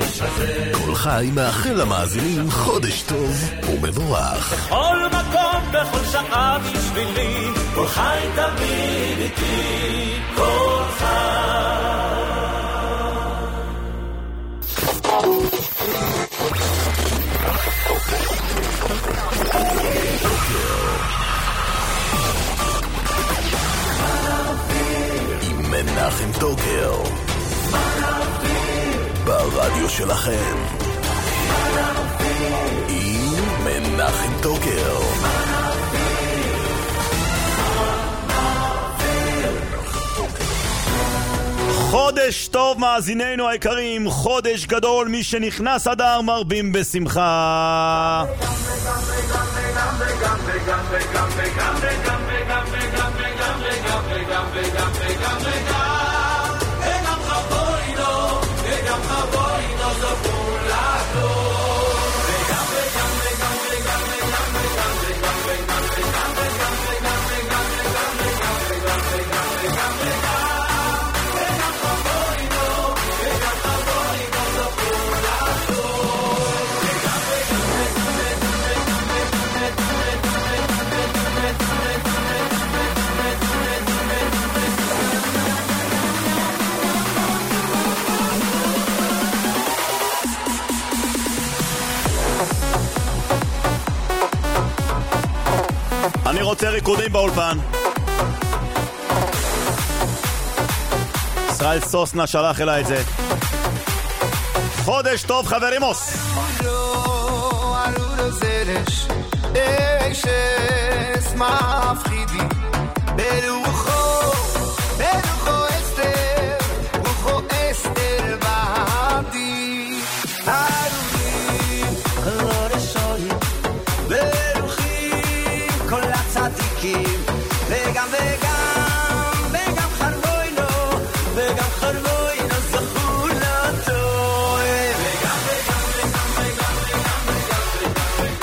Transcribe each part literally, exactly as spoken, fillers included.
בחודש הזה. כל חי מאחל למאזינים חודש טוב ומבורך. בכל מקום, בכל שעה בשבילי, כל חי תמיד איתי, כל חי. עם מנחם טוקר ברדיו שלכם, עם מנחם טוקר. חודש טוב מאזיננו היקרים, חודש גדול, מי שנכנס אדר מרבים בשמחה. אני רוצה ריקודים באולפן. ישראל סוסנה שלח אליי את זה. חודש טוב חברימוס. ברוחו, ברוחו אסתר, רוחו אסתר בעדי. הרוחים, לא רשויים, ברוחים כל הצדיקים, וגם וגם, וגם חרבוינו, וגם חרבוינו זכו לטוב. וגם וגם, וגם וגם, וגם וגם,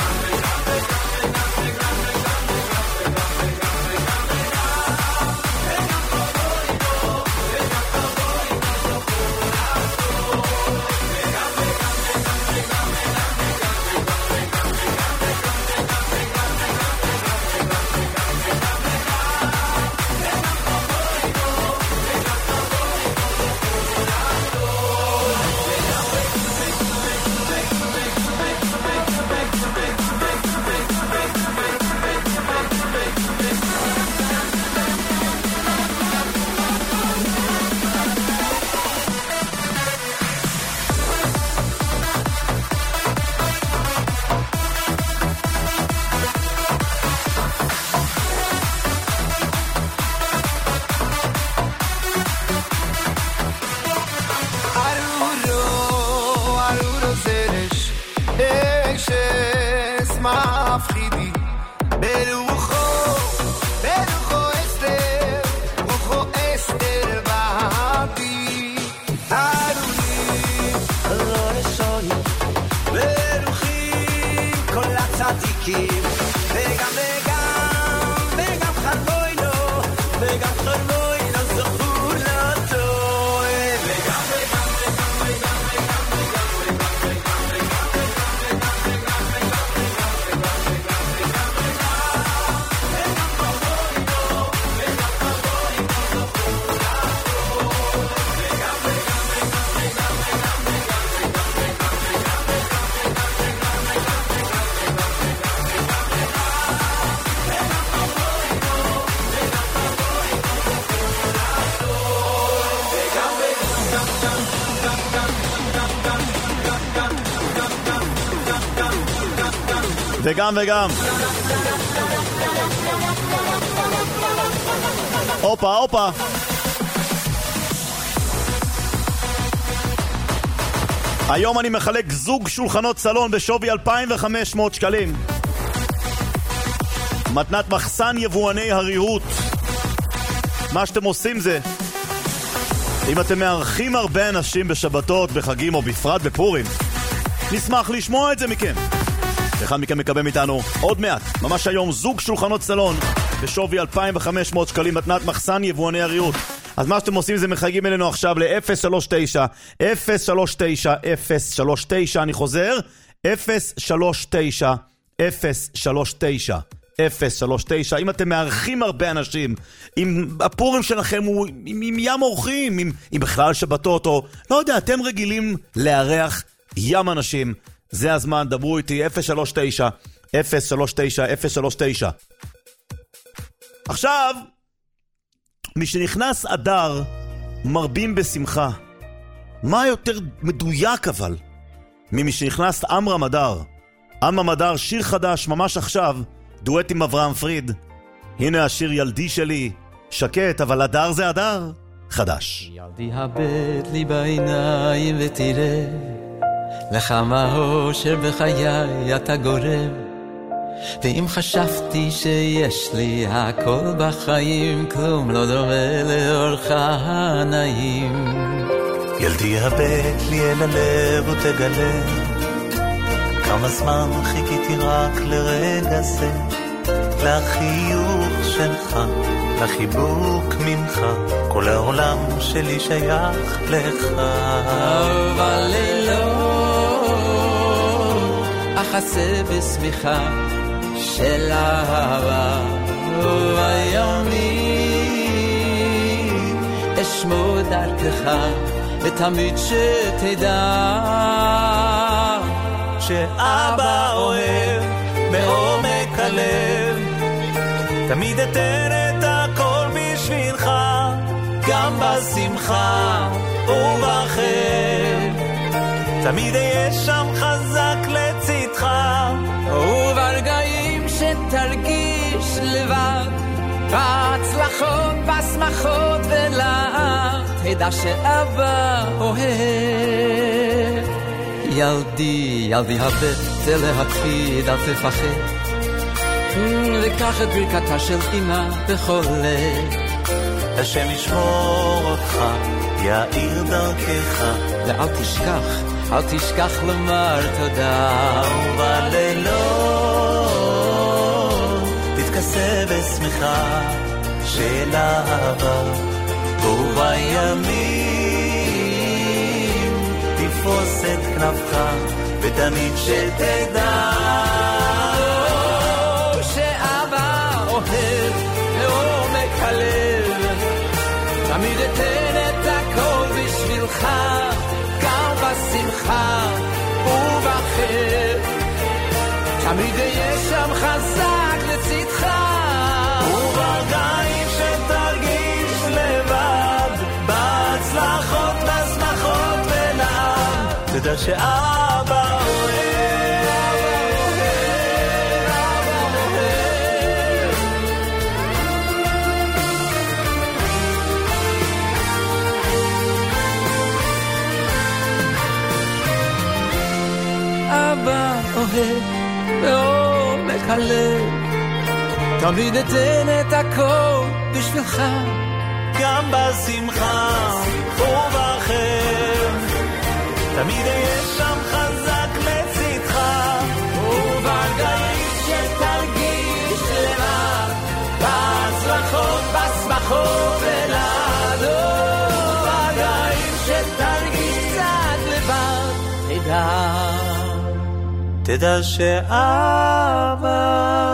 וגם וגם. הופה, הופה. היום אני מחלק זוג שולחנות סלון בשווי אלפיים וחמש מאות שקלים. מתנת מחסן יבואני הריהוט. מה שאתם עושים זה, אם אתם מארחים הרבה אנשים בשבתות, בחגים או בפרט בפורים, נשמח לשמוע את זה מכם. אחד מכם מקבל מאיתנו עוד מעט, ממש היום, זוג שולחנות סלון בשווי אלפיים וחמש מאות שקלים, מתנת מחסן יבואני הריהוט. אז מה שאתם עושים זה מחייגים אלינו עכשיו ל-אפס שלוש תשע אפס שלוש תשע אפס שלוש תשע, אני חוזר, אפס שלוש תשע אפס שלוש תשע אפס שלוש תשע. אם אתם מארחים הרבה אנשים, אם הפורים שלכם הוא עם, עם ים אורחים, עם, עם בכלל שבתות, או לא יודע, אתם רגילים לארח ים אנשים, זה הזמן, דברו איתי, אפס שלוש תשע אפס שלוש תשע אפס שלוש תשע. עכשיו, משנכנס אדר, מרבים בשמחה. מה יותר מדויק אבל ממשנכנס אמרם אדר? אמרם אדר, שיר חדש ממש עכשיו, דואט עם אברהם פריד. הנה השיר ילדי שלי, שקט, אבל אדר זה אדר חדש. ילדי הבט לי בעיניים ותראה, לך מה אושר בחיי אתה גורם. ואם חשבתי שיש לי הכל בחיים, כלום לא דומה לאורך הנעים. ילדי הבט לי אל הלב ותגלה, כמה זמן חיכיתי רק לרגע זה, לחיוך שלך, לחיבוק ממך, כל העולם שלי שייך לך. אבל לילות אחסה בשמיכה של אהבה, ובימים אשמור דרכך ותמיד שתדע שאבא אוהב מעומק הלב, תמיד אתן את הכל בשבילך, גם בשמחה ובחר, תמיד אהיה שם חזק לצדך, וברגעים שתרגיש לבד, בהצלחות, בשמחות ולעד, תדע שאבא אוהב. ילדי, ילדי הבט, להקפיד, אל תפחד, וקח את ברכתה של אמא בכל לב. השם ישמור אותך, יאיר דרכך, ואל תשכח, אל תשכח לומר תודה. ובלילות תתכסה בשמחה של אהבה, ובימים תפוס את כנפך ותמיד שתדע שאבא אוהב מעומק הלב, תמיד אתן את הכל בשבילך, גם בשמחה ובחר, תמיד אהיה שם חזק לצדך, וברגעים שתרגיש לבד, בהצלחות, בשמחות ולעד, תדע שאבא אוהב, אבא אוהב. אבא אוהב בעומק הלב, תמיד אתן את הכל בשבילך, גם בשמחה ובחר, תמיד אהיה שם חזק לצדך, וברגעים שתרגיש לבד, בהצלחות, בשמחות ולעד, וברגעים שתרגיש קצת לבד, תדע תדע שאבא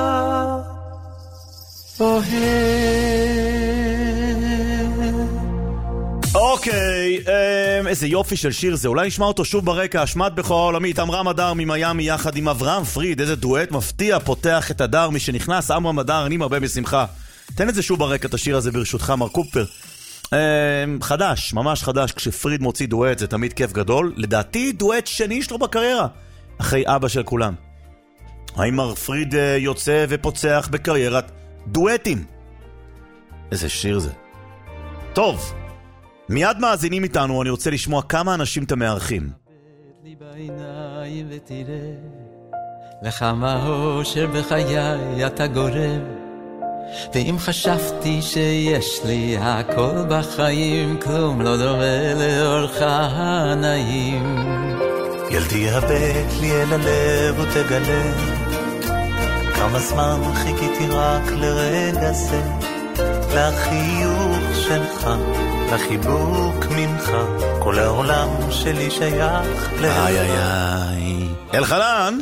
אוקיי, איזה יופי של שיר זה. אולי נשמע אותו שוב ברקע. אשמת בכורה העולמית, אמרם אדר ממיימי יחד עם אברהם פריד. איזה דואט מפתיע פותח את אדר משנכנס. אמרם אדר, אני מרבה בשמחה. תן את זה שוב ברקע, את השיר הזה ברשותך, מר קופר. חדש, ממש חדש. כשפריד מוציא דואט זה תמיד כיף גדול. לדעתי דואט שני שלו בקריירה, אחרי אבא של כולם. האם מר פריד יוצא ופוצח בקריירת דואטים? איזה שיר זה. טוב, מיד מאזינים איתנו. אני רוצה לשמוע כמה אנשים אתם מארחים. לי בעיניים ותראה, לך מה אושר בחיי אתה גורם, ואם חשבתי שיש לי הכל בחיים, כלום לא דומה לאורך הנעים. ילדי הבט לי אל הלב ותגלה, כמה זמן חיכיתי רק לרגע זה, לחיוך שלך, לחיבוק ממך, כל העולם שלי שייך לך. איי איי איי. אלחנן?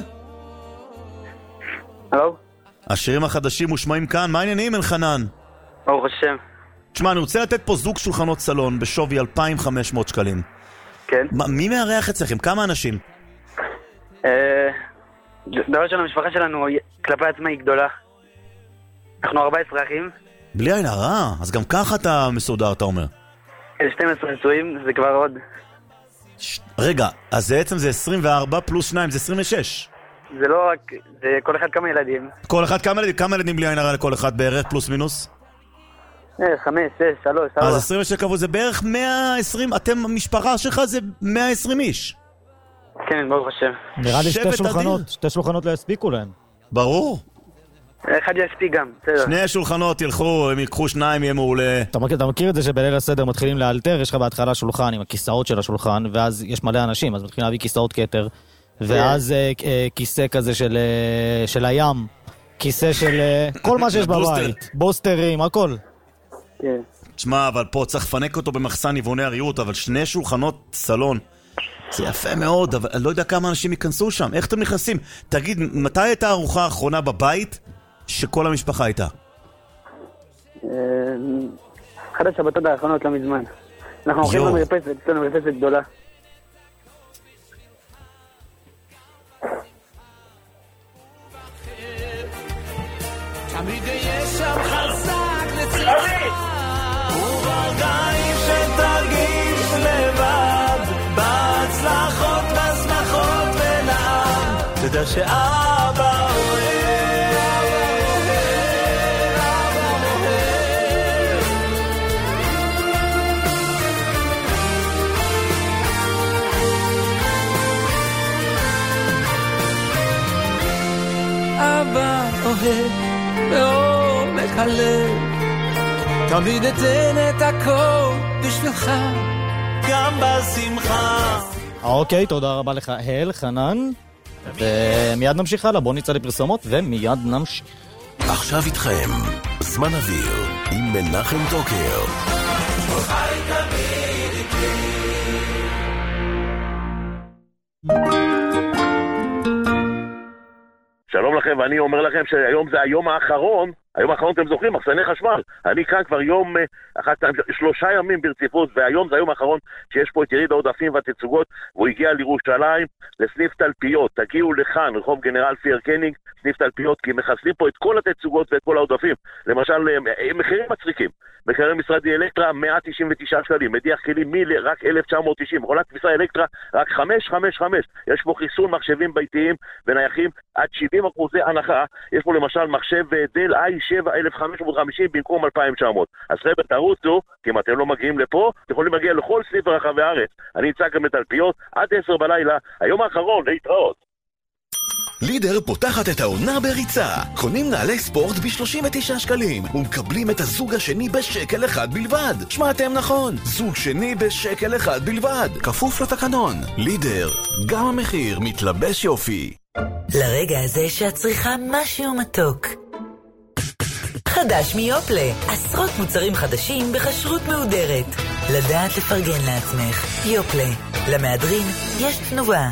הלו? השירים החדשים מושמעים כאן, מה העניינים אלחנן? ברוך השם. תשמע, אני רוצה לתת פה זוג שולחנות סלון בשווי אלפיים וחמש מאות שקלים. כן. מה, מי מארח אצלכם? כמה אנשים? אה... דבר של המשפחה שלנו כלפי עצמה היא גדולה. אנחנו ארבעה עשרה אחים. בלי עין הרע, אז גם ככה אתה מסודר, אתה אומר. שתים עשרה נשואים, זה כבר עוד. ש... רגע, אז בעצם זה עשרים וארבע פלוס שניים, זה עשרים ושש. זה לא רק, זה כל אחד כמה ילדים. כל אחד כמה ילדים? כמה ילדים בלי עין הרע לכל אחד בערך, פלוס מינוס? אה, חמש, שש, שלוש, ארבע. אז עשרים ושש קבוע, זה בערך מאה ועשרים, אתם, המשפחה שלך זה מאה ועשרים איש. כן, ברוך השם. נראה לי שתי שבט שולחנות, אדיר. שתי שולחנות לא יספיקו להם. ברור. אחד יספיק גם, בסדר. שני השולחנות ילכו, הם יקחו שניים, יהיה מעולה. אתה מכיר, אתה מכיר את זה שבליל הסדר מתחילים לאלתר, יש לך בהתחלה שולחן עם הכיסאות של השולחן, ואז יש מלא אנשים, אז מתחילים להביא כיסאות כתר, ואז אה, אה, כיסא כזה של, אה, של הים, כיסא של אה, כל מה שיש בבית, בוסטרים, הכל. כן. תשמע, אבל פה צריך לפנק אותו במחסן ניווני הריהוט, אבל שני שולחנות סלון, זה יפה מאוד, אבל אני לא יודע כמה אנשים ייכנסו שם. איך אתם נכנסים? תגיד, מתי הייתה הארוחה האחרונה בבית שכל המשפחה הייתה? אחת השבתות האחרונות לא מזמן. אנחנו הולכים למרפסת, יש לנו מרפסת גדולה. תמיד יש שם חזק לצלחי וברגעים שתרגיש לבד בהצלחות, בשמחות ונעם תדע שאבא אוהב, אבא אוהב. אבא אוהב בעומק הלב, תמיד אתן את הכל בשבילך, גם בשמחה. אוקיי, תודה רבה לך, אלחנן. ומיד נמשיך הלאה, בוא נצא לפרסומות ומיד נמשיך. עכשיו איתכם, זמן אוויר עם מנחם טוקר. חי תמיד איתי. שלום לכם, ואני אומר לכם שהיום זה היום האחרון, היום האחרון אתם זוכרים, מחסני חשמל. אני כאן כבר יום, אחת, שלושה ימים ברציפות, והיום זה היום האחרון שיש פה את יריד העודפים והתצוגות, והוא הגיע לירושלים לסניף תלפיות. תגיעו לכאן, רחוב גנרל פייר קניג, סניף תלפיות, כי מחסלים פה את כל התצוגות ואת כל העודפים. למשל, מחירים מצחיקים. מחירי משרדי אלקטרה מאה תשעים ותשעה שקלים, מדיח כלים מיל רק אלף תשע מאות תשעים, מכונת כביסה אלקטרה רק חמש חמש חמש. יש פה חיסון מחשבים ביתיים ונייחים עד שבעים אחוזי הנחה. יש פה למשל מחשב דל איי שבע אלף חמש מאות וחמישים במקום אלפיים ותשע מאות. אז חבר'ה, תרוצו, כי אם אתם לא מגיעים לפה, אתם יכולים להגיע לכל סניף ברחבי הארץ. אני אצא גם בתלפיות עד עשר בלילה, היום האחרון, להתראות. לידר פותחת את העונה בריצה. קונים נעלי ספורט ב-שלושים ותשעה שקלים ומקבלים את הזוג השני בשקל אחד בלבד. שמעתם נכון, זוג שני בשקל אחד בלבד, כפוף לתקנון. לידר, גם המחיר מתלבש יופי. לרגע הזה שאת צריכה משהו מתוק. חדש מיופלה, עשרות מוצרים חדשים בחשרות מהודרת. לדעת לפרגן לעצמך. יופלה, למהדרין יש תנובה.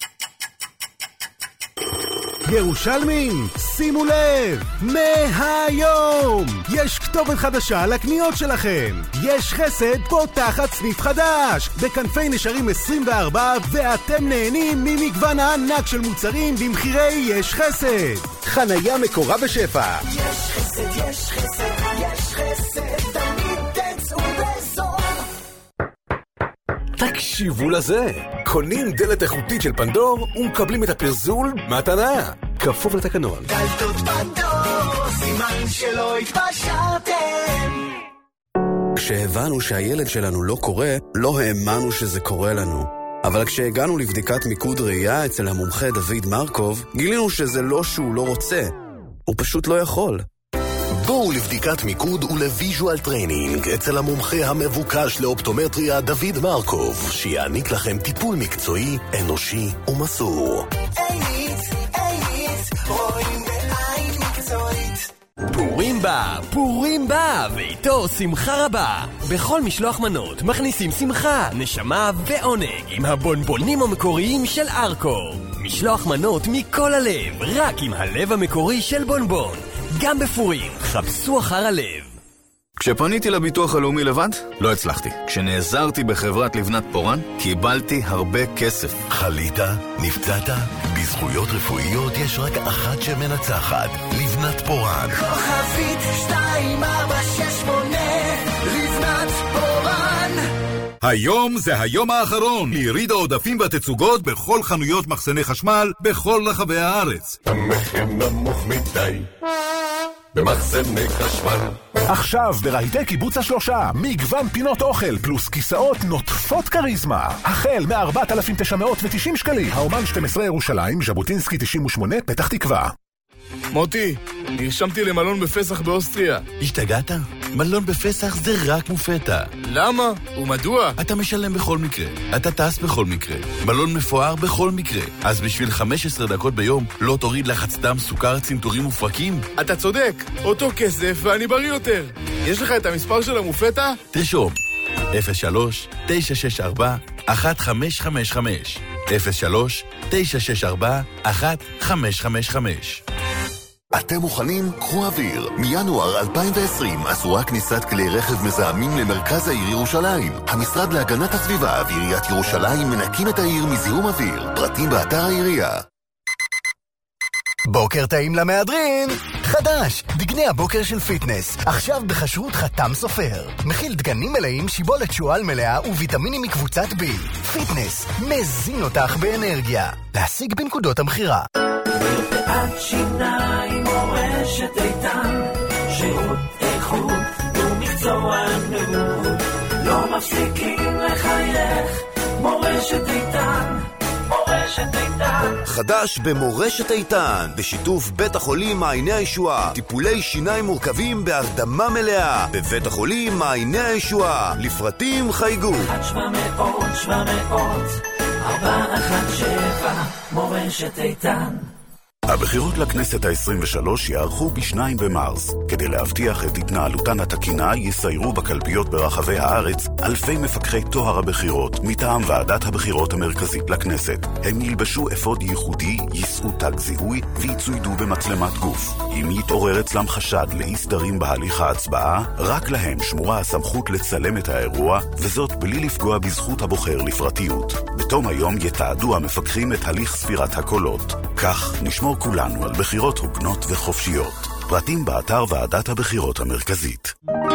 ירושלמים, שימו לב, מהיום יש כתובת חדשה לקניות שלכם. יש חסד פותחת סניף חדש בכנפי נשרים עשרים וארבע, ואתם נהנים ממגוון הענק של מוצרים במחירי יש חסד. חניה מקורה בשפע. יש חסד, יש חסד, יש חסד, תמיד תצאו בזול. תקשיבו לזה, קונים דלת איכותית של פנדור ומקבלים את הפרזול מתנה, כפוף לתקנון. דלתות פנדור, סימן שלא התפשרתם. כשהבנו שהילד שלנו לא קורא, לא האמנו שזה קורה לנו. אבל כשהגענו לבדיקת מיקוד ראייה אצל המומחה דוד מרקוב, גילינו שזה לא שהוא לא רוצה, הוא פשוט לא יכול. בואו לבדיקת מיקוד ולוויז'ואל טריינינג אצל המומחה המבוקש לאופטומטריה דוד מרקוב, שיעניק לכם טיפול מקצועי, אנושי ומסור. אייט, אייט, רואים בעין מקצועית. פורים בא, פורים בא, ואיתו שמחה רבה. בכל משלוח מנות מכניסים שמחה, נשמה ועונג עם הבונבונים המקוריים של ארקו. משלוח מנות מכל הלב, רק עם הלב המקורי של בונבון. גם בפורים, חפשו אחר הלב. כשפניתי לביטוח הלאומי לבד, לא הצלחתי. כשנעזרתי בחברת לבנת פורן, קיבלתי הרבה כסף. חלית? נפצעת? בזכויות רפואיות יש רק אחת שמנצחת, לבנת פורן. כוכבית שתיים ארבע שש שמונה, לבנת פורן. היום זה היום האחרון ליריד העודפים והתצוגות בכל חנויות מחסני חשמל בכל רחבי הארץ. המחיר נמוך מדי במחסני חשמל. עכשיו ברהיטי קיבוץ השלושה, מגוון פינות אוכל פלוס כיסאות נוטפות קריזמה. החל מ-ארבעת אלפים תשע מאות ותשעים שקלים. האומן שתים עשרה ירושלים, ז'בוטינסקי תשעים ושמונה, פתח תקווה. מוטי, נרשמתי למלון בפסח באוסטריה. השתגעת? מלון בפסח זה רק מופתע. למה? ומדוע? אתה משלם בכל מקרה, אתה טס בכל מקרה, מלון מפואר בכל מקרה. אז בשביל חמש עשרה דקות ביום לא תוריד לחץ דם, סוכר, צנתורים ופרקים? אתה צודק, אותו כסף ואני בריא יותר. יש לך את המספר של המופתע? תרשום אפס שלוש תשע שש ארבע אחת חמש חמש חמש אפס שלוש תשע שש ארבע אחת חמש חמש חמש. אתם מוכנים? קחו אוויר. מינואר אלפיים ועשרים אסורה כניסת כלי רכב מזהמים למרכז העיר ירושלים. המשרד להגנת הסביבה ועיריית ירושלים מנקים את העיר מזיהום אוויר. פרטים באתר העירייה. בוקר טעים למהדרין! חדש! דגני הבוקר של פיטנס. עכשיו בחשרות חתם סופר. מכיל דגנים מלאים, שיבולת שועל מלאה וויטמינים מקבוצת בי. פיטנס, מזין אותך באנרגיה. להשיג בנקודות המחירה. מרפאת שיניים מורשת איתן, שירות איכות ומקצוענות, לא מפסיקים לחייך. מורשת איתן, מורשת איתן. חדש במורשת איתן, בשיתוף בית החולים מעייני הישועה, טיפולי שיניים מורכבים בהרדמה מלאה. בבית החולים מעייני הישועה, לפרטים חייגו אחת שבע מאות שבע מאות ארבע אחת שבע. מורשת איתן. הבחירות לכנסת ה-עשרים ושלוש יערכו בשניים במרס. כדי להבטיח את התנהלותן התקינה, יסיירו בקלפיות ברחבי הארץ אלפי מפקחי טוהר הבחירות מטעם ועדת הבחירות המרכזית לכנסת. הם ילבשו אפוד ייחודי, יישאו תג זיהוי ויצוידו במצלמת גוף. אם יתעורר אצלם חשד לאי סדרים בהליך ההצבעה, רק להם שמורה הסמכות לצלם את האירוע, וזאת בלי לפגוע בזכות הבוחר לפרטיות. בתום היום יתעדו המפקחים את הליך ספירת הקולות. כך נשמור כולנו על בחירות הוגנות וחופשיות. פרטים באתר ועדת הבחירות המרכזית.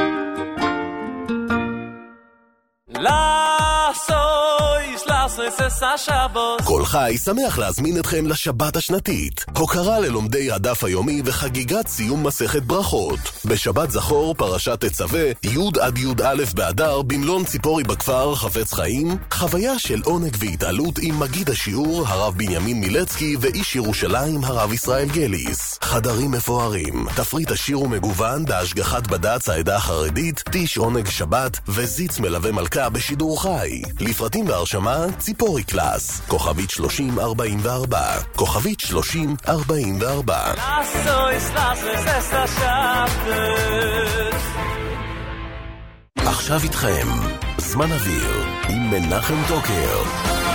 כל חי שמח להזמין אתכם לשבת השנתית. הוקרה ללומדי הדף היומי וחגיגת סיום מסכת ברכות. בשבת זכור פרשת תצווה, י' עד י"א באדר במלון ציפורי בכפר חפץ חיים. חוויה של עונג והתעלות עם מגיד השיעור הרב בנימין מילצקי ואיש ירושלים הרב ישראל גליס. חדרים מפוארים, תפריט עשיר ומגוון בהשגחת בד"ץ העדה החרדית, טיש עונג שבת וזיץ מלווה מלכה בשידור חי. לפרטים והרשמה ציפורי קלאס, כוכבית שלושים ארבעים וארבע, כוכבית שלושים ארבעים וארבע. עכשיו איתכם זמן אוויר עם מנחם טוקר.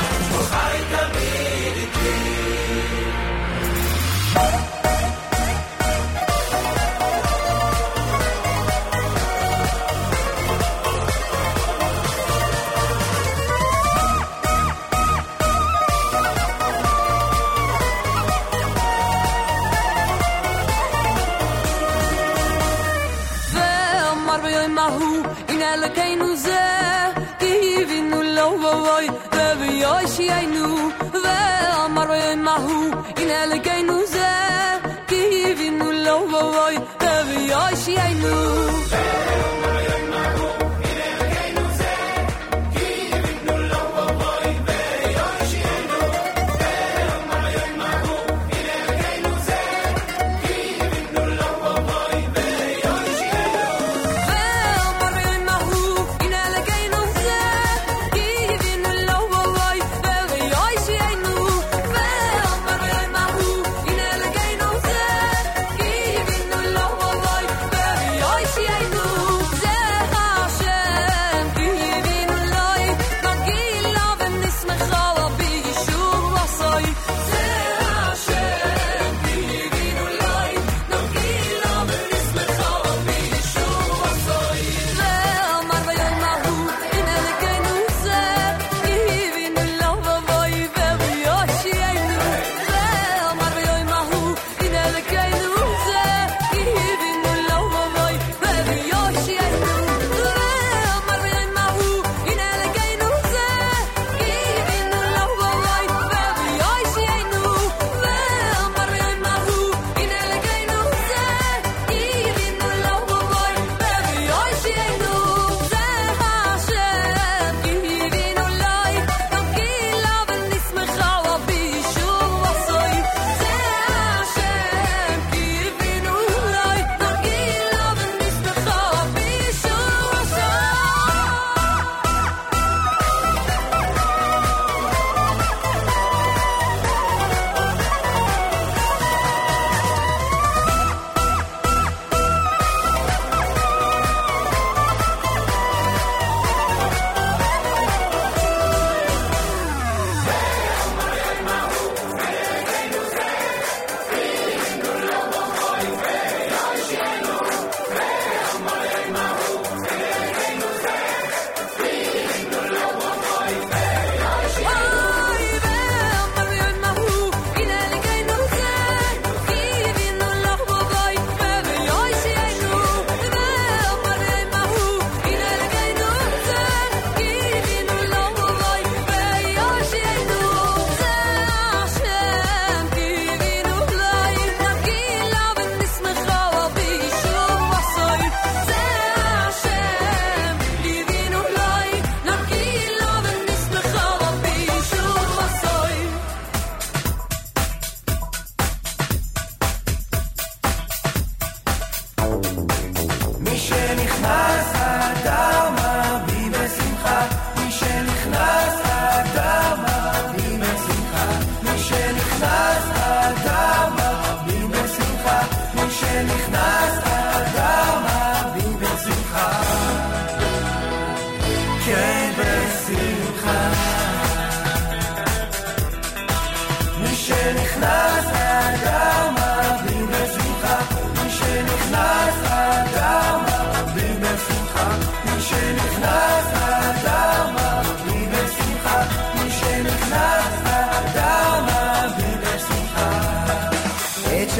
Keinu ze kivinu lo voy ve yoshaynu ve amar mahu in el keinu ze kivinu lo voy ve yoshaynu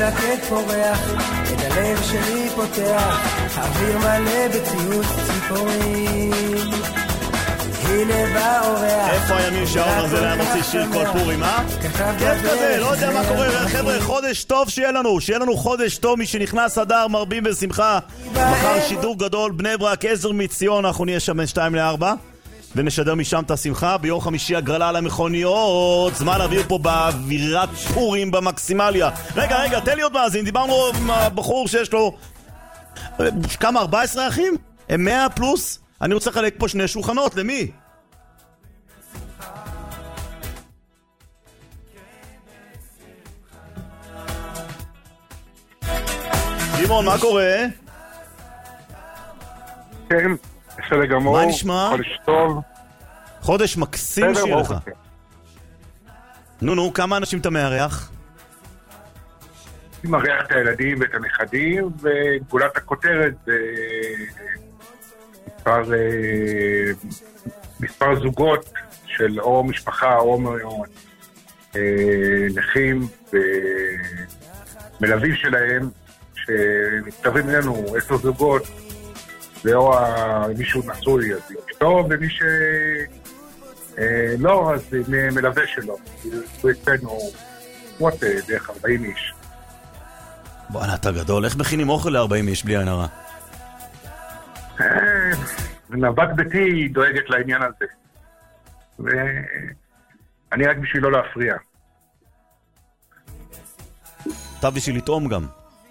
שקט פורח, את הלב שלי פותח, אוויר מלא בציוץ ציפורים. הנה בא אורח. איפה הימים שהאור הזה היה מוציא שיר כל פורים, אה? כיף כזה, לא יודע מה קורה. חבר'ה, חודש טוב שיהיה לנו, שיהיה לנו חודש טוב. מי שנכנס אדר מרבים בשמחה. מחר שידור גדול, בני ברק, עזר מציון, אנחנו נהיה שם שתיים לארבע ונשדר משם את השמחה. ביום חמישי הגרלה על המכוניות, זמן אוויר פה באווירת פורים במקסימליה. רגע, רגע, תן לי עוד מאזין. דיברנו עם הבחור שיש לו כמה, ארבע עשרה אחים? הם מאה פלוס? אני רוצה לחלק פה שני שולחנות, למי? שמעון, מה קורה? כן, בסדר גמור. מה נשמע? חודש טוב. חודש מקסים שיהיה לך. נו נו, כמה אנשים אתה מארח? אני מארח את הילדים ואת הנכדים, וגולת הכותרת זה מספר, מספר זוגות של או משפחה או נכים ומלווים שלהם, שמתקרבים אלינו עשר זוגות, זה או מישהו נשוי, אז אשתו, ומי ש... לא, אז מלווה שלו. הוא אצלנו, כמו דרך ארבעים איש. בואנה, אתה גדול. איך מכינים אוכל ל-ארבעים איש בלי עין הרע? נאבק ביתי דואגת לעניין הזה. ואני רק בשביל לא להפריע. אתה בשביל לטעום גם.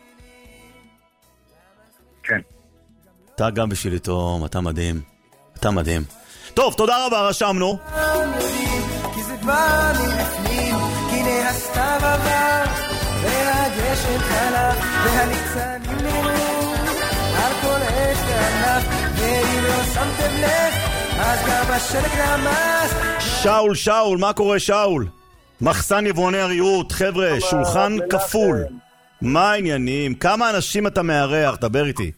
כן. אתה גם בשביל לטעום, אתה מדהים. אתה מדהים. טוב, תודה רבה, רשמנו. כי זה כבר מלפנים, כי נהסתיו עבר, והגשם חלף, והניצנים נראו, על כל אש וענף, ואם לא שמתם לב, אז גם השלג רמז. שאול, שאול, מה קורה שאול? מחסן יבואני הריהוט, חבר'ה, שולחן כפול. מה העניינים? כמה אנשים אתה מארח? דבר איתי.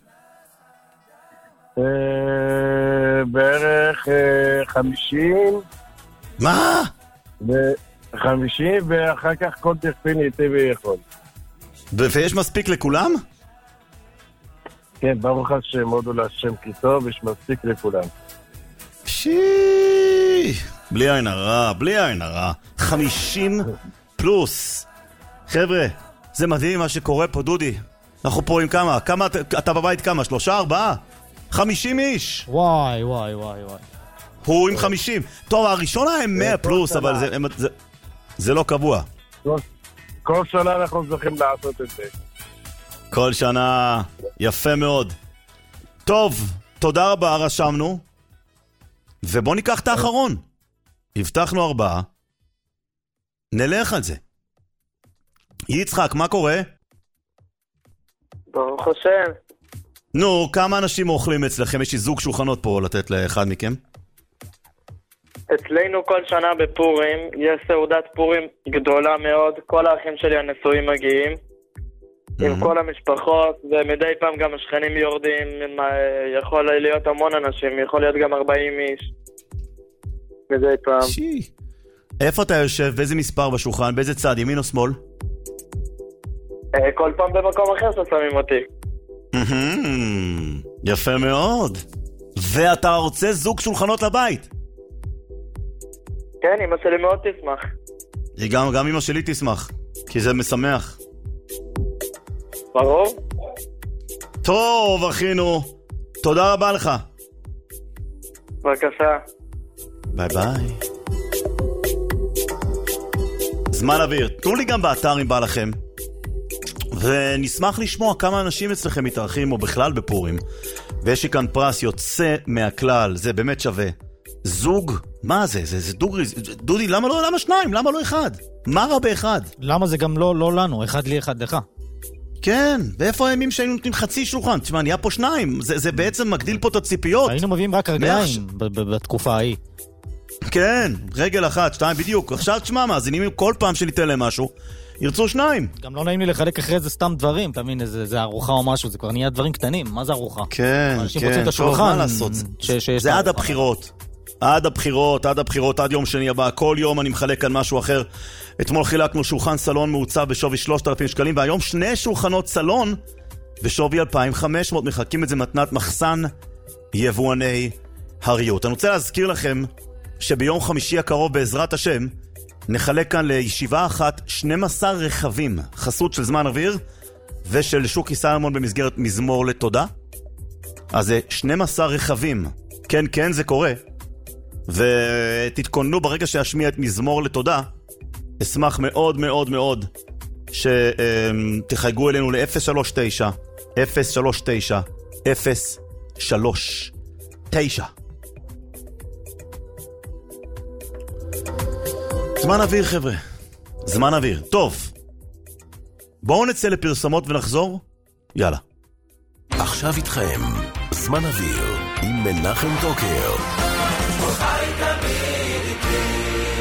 בערך חמישים. מה? חמישים, ואחר כך כל תכפיני איתי ויכול. ויש מספיק לכולם? כן, ברוך השם, הודו להשם כי טוב, יש מספיק לכולם. שי, בלי עין הרע, בלי עין הרע. חמישים פלוס. חבר'ה, זה מדהים מה שקורה פה, דודי. אנחנו פה עם כמה? כמה אתה בבית כמה? שלושה, ארבעה? חמישים איש. וואי, וואי, וואי, וואי. הוא עם חמישים. טוב, הראשון היה עם מאה פלוס, אבל זה, זה, זה לא קבוע. כל שנה אנחנו זוכים לעשות את זה. כל שנה, יפה מאוד. טוב, תודה רבה, רשמנו. ובוא ניקח את האחרון. הבטחנו ארבעה. נלך על זה. יצחק, מה קורה? ברוך השם. נו, כמה אנשים אוכלים אצלכם? יש לי זוג שולחנות פה לתת לאחד מכם. אצלנו כל שנה בפורים יש סעודת פורים גדולה מאוד. כל האחים שלי הנשואים מגיעים עם כל המשפחות, ומדי פעם גם השכנים יורדים. יכול להיות המון אנשים, יכול להיות גם ארבעים איש מדי פעם. שי. איפה אתה יושב? באיזה מספר בשולחן? באיזה צד? ימין או שמאל? כל פעם במקום אחר ששמים אותי. יפה מאוד. ואתה רוצה זוג שולחנות לבית? כן, אמא שלי מאוד תשמח. גם, גם אמא שלי תשמח, כי זה משמח. ברור. טוב, אחינו, תודה רבה לך. בבקשה. ביי ביי. זמן אוויר, תנו לי גם באתר אם בא לכם, ונשמח לשמוע כמה אנשים אצלכם מתארחים או בכלל בפורים. ויש לי כאן פרס יוצא מהכלל, זה באמת שווה. זוג, מה זה? זה, זה דוגרי, דודי, למה לא, למה שניים? למה לא אחד? מה רע באחד? למה זה גם לא, לא לנו? אחד לי, אחד לך. כן, ואיפה הימים שהיינו נותנים חצי שולחן? תשמע, נהיה פה שניים, זה, זה בעצם מגדיל פה את הציפיות. היינו מביאים רק רגליים בתקופה ההיא. כן, רגל אחת, שתיים, בדיוק. עכשיו תשמע, מאזינים כל פעם שניתן להם משהו, ירצו שניים. גם לא נעים לי לחלק אחרי זה סתם דברים, אתה מבין, זה, זה ארוחה או משהו, זה כבר נהיה דברים קטנים, מה זה ארוחה? כן, כן, טוב, מה לעשות? ש- ש- זה עד הבחירות. עד הבחירות, עד הבחירות, עד יום שני הבא. כל יום אני מחלק כאן משהו אחר. אתמול חילקנו שולחן סלון מעוצב בשווי שלושת אלפים שקלים, והיום שני שולחנות סלון בשווי אלפיים וחמש מאות. מחלקים את זה מתנת מחסן יבואני הריהוט. אני רוצה להזכיר לכם שביום חמישי הקרוב בעזרת השם נחלק כאן לישיבה אחת שנים עשר רכבים, חסות של זמן אוויר ושל שוקי סלמון במסגרת מזמור לתודה. אז זה שנים עשר רכבים, כן כן זה קורה, ותתכוננו ברגע שאשמיע את מזמור לתודה. אשמח מאוד מאוד מאוד שתחייגו אלינו ל-אפס שלוש תשע אפס שלוש תשע אפס שלוש תשע. זמן אוויר חבר'ה, זמן אוויר. טוב, בואו נצא לפרסומות ונחזור. יאללה. עכשיו איתכם זמן אוויר עם מנחם טוקר. חי תמיד איתי.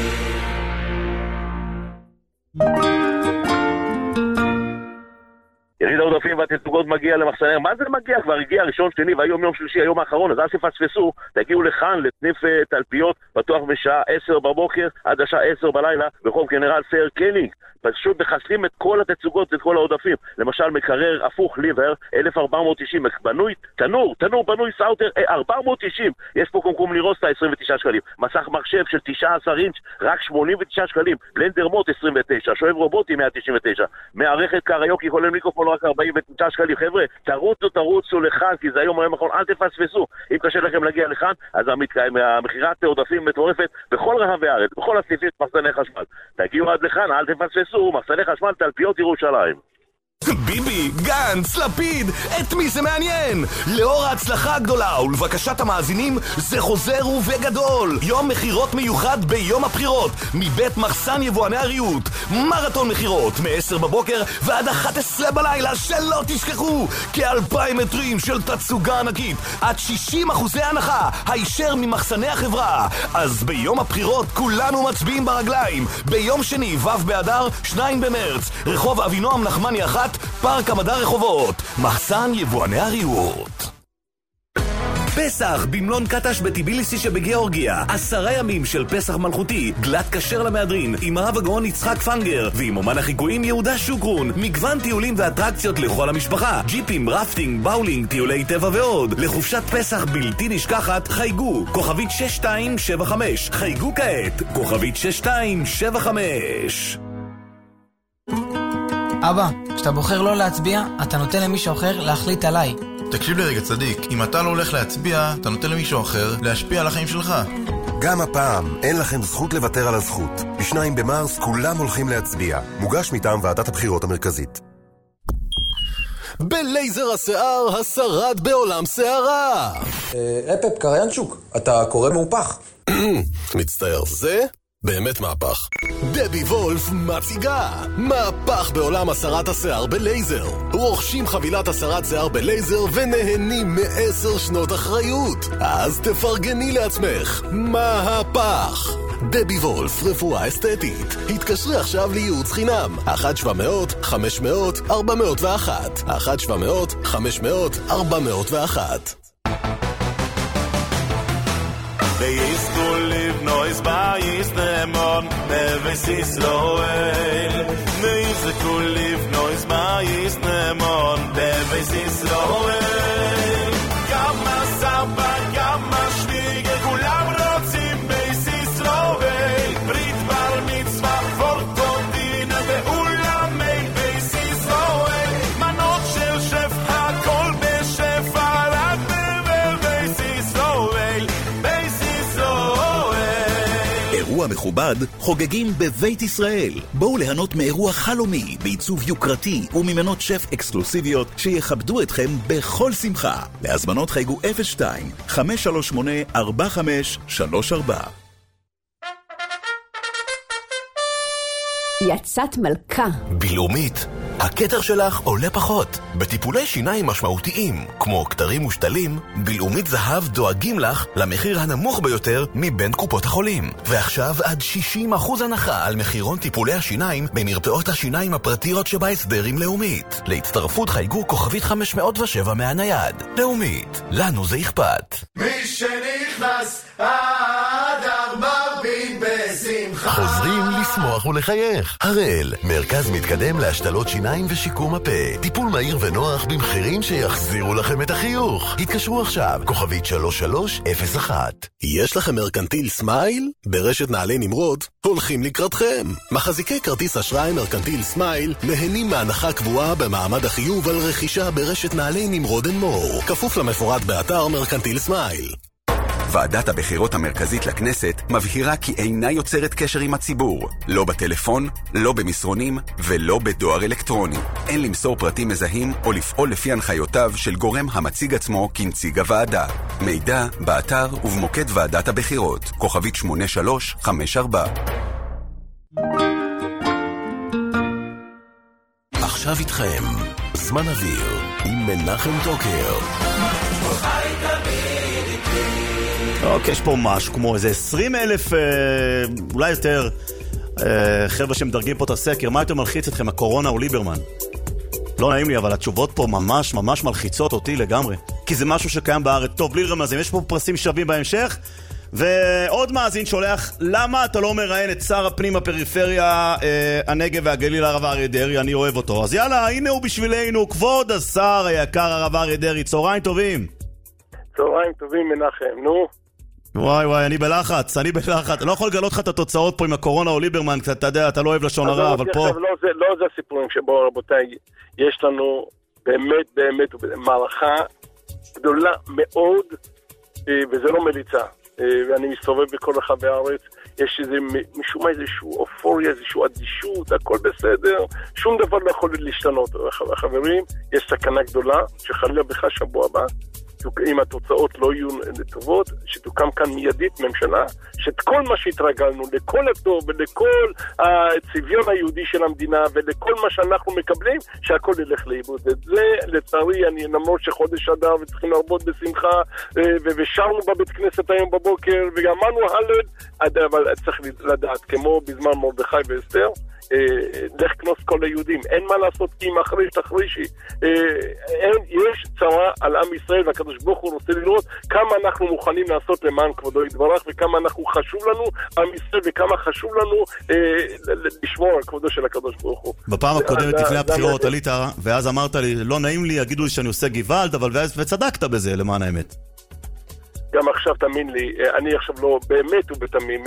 יריד העודפים והתצוגות מגיע למחסני, מה זה מגיע? כבר הגיע ראשון, שני והיום יום שלישי, היום האחרון, אז אל תפספסו, תגיעו לכאן לתניף תלפיות, פתוח בשעה עשר בבוקר עד השעה עשר בלילה, ברחוב גנרל סייר קנינג. פשוט מחסלים את כל התצוגות ואת כל העודפים. למשל מקרר הפוך ליבר אלף ארבע מאות תשעים, בנוי תנור, תנור בנוי סאוטר ארבע מאות תשעים, יש פה קומקום לירוסטה עשרים ותשעה שקלים, מסך מחשב של תשע עשרה אינץ' רק שמונים ותשעה שקלים, בלנדר מוט עשרים ותשע, שואב רובוטי מאה תשעים ותשע, מערכת קריוקי כולל מיקרופון רק ארבעים ותשעה שקלים. חבר'ה, תרוצו תרוצו לכאן, כי זה היום היום האחרון, אל תפספסו. אם קשה לכם להגיע לכאן, אז המכירת עודפים מטורפת בכל רחבי הארץ, בכל הסניפים מחסני חשמל. תגיעו עד לכאן, אל תפספסו, מחסני חשמל תלפיות ירושלים. ביבי, גנץ, לפיד, את מי זה מעניין? לאור ההצלחה הגדולה ולבקשת המאזינים, זה חוזר ובגדול. יום מחירות מיוחד ביום הבחירות, מבית מחסן יבואני הריהוט. מרתון מחירות, מ-עשר בבוקר ועד אחת עשרה בלילה, שלא תשכחו. כאלפיים מטרים של תצוגה ענקית, עד שישים אחוזי הנחה, הישר ממחסני החברה. אז ביום הבחירות כולנו מצביעים ברגליים. ביום שני, ו' באדר, שניים במרץ, רחוב אבינועם נחמני אחת, פארק המדע רחובות, מחסן יבואני הריהוט. פסח במלון קטש בטיביליסי שבגיאורגיה, עשרה ימים של פסח מלכותי, גלת כשר למהדרין, עם הרב הגאון יצחק פנגר, ועם אומן החיקויים יהודה שוקרון, מגוון טיולים ואטרקציות לכל המשפחה, ג'יפים, רפטינג, באולינג, טיולי טבע ועוד. לחופשת פסח בלתי נשכחת, חייגו, כוכבית שש שתיים שבע חמש, חייגו כעת, כוכבית שש שתיים שבע חמש. אבא, כשאתה בוחר לא להצביע, אתה נותן למישהו אחר להחליט עליי. תקשיב לי רגע צדיק, אם אתה לא הולך להצביע, אתה נותן למישהו אחר להשפיע על החיים שלך. גם הפעם אין לכם זכות לוותר על הזכות. בשניים במרס כולם הולכים להצביע. מוגש מטעם ועדת הבחירות המרכזית. בלייזר השיער, השרד בעולם שערה. אפפ קריינצ'וק, אתה קורא מהופך. מצטער, זה באמת מהפך. דבי וולף מציגה מהפך בעולם הסרת השיער בלייזר. רוכשים חבילת הסרת שיער בלייזר ונהנים מעשר שנות אחריות. אז תפרגני לעצמך. מהפך. דבי וולף, רפואה אסתטית. התקשרי עכשיו לייעוץ חינם. אחת שבע מאות חמש מאות ארבע מאות ואחת. אחת שבע מאות חמש מאות ארבע מאות ואחת. They used to live noise by his demon, never cease Israel. They used to live noise by his demon, never cease Israel. Kama saba, kama shvige, kulam rotzim beis Israel. Brit bar mitzvah, fortodin, be'ulamei beis Israel. Manot shel shef, hakol beshefa, rak bevel beis Israel. אירוע מכובד חוגגים בבית ישראל. בואו ליהנות מאירוע חלומי בעיצוב יוקרתי וממנות שף אקסקלוסיביות שיכבדו אתכם בכל שמחה. להזמנות חייגו אפס שתיים חמש שלוש שמונה ארבע חמש שלוש ארבע. יצאת מלכה. בלאומית, הכתר שלך עולה פחות. בטיפולי שיניים משמעותיים, כמו כתרים ושתלים, בלאומית זהב דואגים לך למחיר הנמוך ביותר מבין קופות החולים. ועכשיו עד שישים אחוז הנחה על מחירון טיפולי השיניים במרפאות השיניים הפרטיות שבהסדר עם לאומית. להצטרפות חייגו כוכבית חמש מאות ושבע מהנייד. לאומית, לנו זה אכפת. מי שנכנס, אה שמחה. חוזרים לשמוח ולחייך. הראל, מרכז מתקדם להשתלות שיניים ושיקום הפה. טיפול מהיר ונוח במחירים שיחזירו לכם את החיוך. התקשרו עכשיו, כוכבית שלוש שלוש אפס אחת. יש לכם מרקנטיל סמייל? ברשת נעלי נמרוד הולכים לקראתכם. מחזיקי כרטיס אשראי מרקנטיל סמייל נהנים מהנחה קבועה במעמד החיוב על רכישה ברשת נעלי נמרוד אנד מור. כפוף למפורט באתר מרקנטיל סמייל. ועדת הבחירות המרכזית לכנסת מבהירה כי אינה יוצרת קשר עם הציבור, לא בטלפון, לא במסרונים ולא בדואר אלקטרוני. אין למסור פרטים מזהים או לפעול לפי הנחיותיו של גורם המציג עצמו כנציג הוועדה. מידע באתר ובמוקד ועדת הבחירות, כוכבית שמונה שלוש חמש ארבע. עכשיו איתכם, זמן אוויר עם מנחם טוקר. אוקיי, יש פה משהו כמו איזה עשרים אלף, אולי יותר, חבר'ה שמדרגים פה את הסקר. מה יותר מלחיץ אתכם, הקורונה או ליברמן? לא נעים לי, אבל התשובות פה ממש ממש מלחיצות אותי לגמרי, כי זה משהו שקיים בארץ. טוב, בלי רמזים, יש פה פרסים שווים בהמשך. ועוד מאזין שולח, למה אתה לא מראיין את שר הפנים הפריפריה, אה, הנגב והגליל, הרב אריה דרעי? אני אוהב אותו. אז יאללה, הנה הוא בשבילנו, כבוד השר היקר הרב אריה דרעי. צהריים טובים. צהריים טובים מנחם, נו. וואי וואי, אני בלחץ, אני בלחץ. אני לא יכול לגלות לך את התוצאות פה עם הקורונה או ליברמן, אתה יודע, אתה לא אוהב לשון הרע, אבל פה... לא זה, לא זה הסיפורים שבו, רבותיי, יש לנו באמת באמת מערכה גדולה מאוד, וזה לא מליצה. ואני מסתובב בכל רחבי הארץ, יש איזה, משום מה איזשהו אופוריה, איזשהו אדישות, הכל בסדר, שום דבר לא יכול להשתנות. חברים, יש סכנה גדולה, שחלילה בך שבוע הבא, אם התוצאות לא יהיו טובות, שתוקם כאן מיידית ממשלה, שאת כל מה שהתרגלנו, לכל הטוב ולכל הצביון היהודי של המדינה ולכל מה שאנחנו מקבלים, שהכל ילך לאיבוד. זה לצערי, אני למרות שחודש אדר וצריכים להרבות בשמחה, ושרנו בבית כנסת היום בבוקר ואמרנו הלל, אבל צריך לדעת, כמו בזמן מרדכי ואסתר, לך כנוס כל היהודים, אין מה לעשות, כי אם אחריש תחרישי, יש צרה על עם ישראל, והקדוש ברוך הוא רוצה לראות כמה אנחנו מוכנים לעשות למען כבודו יתברך, וכמה אנחנו חשוב לנו עם ישראל, וכמה חשוב לנו לשמור על כבודו של הקדוש ברוך הוא. בפעם הקודמת לפני הבחירות עלית, ואז אמרת לי, לא נעים לי, יגידו לי שאני עושה גוואלד, אבל וצדקת בזה למען האמת. גם עכשיו תאמין לי, אני עכשיו לא באמת ובתמים,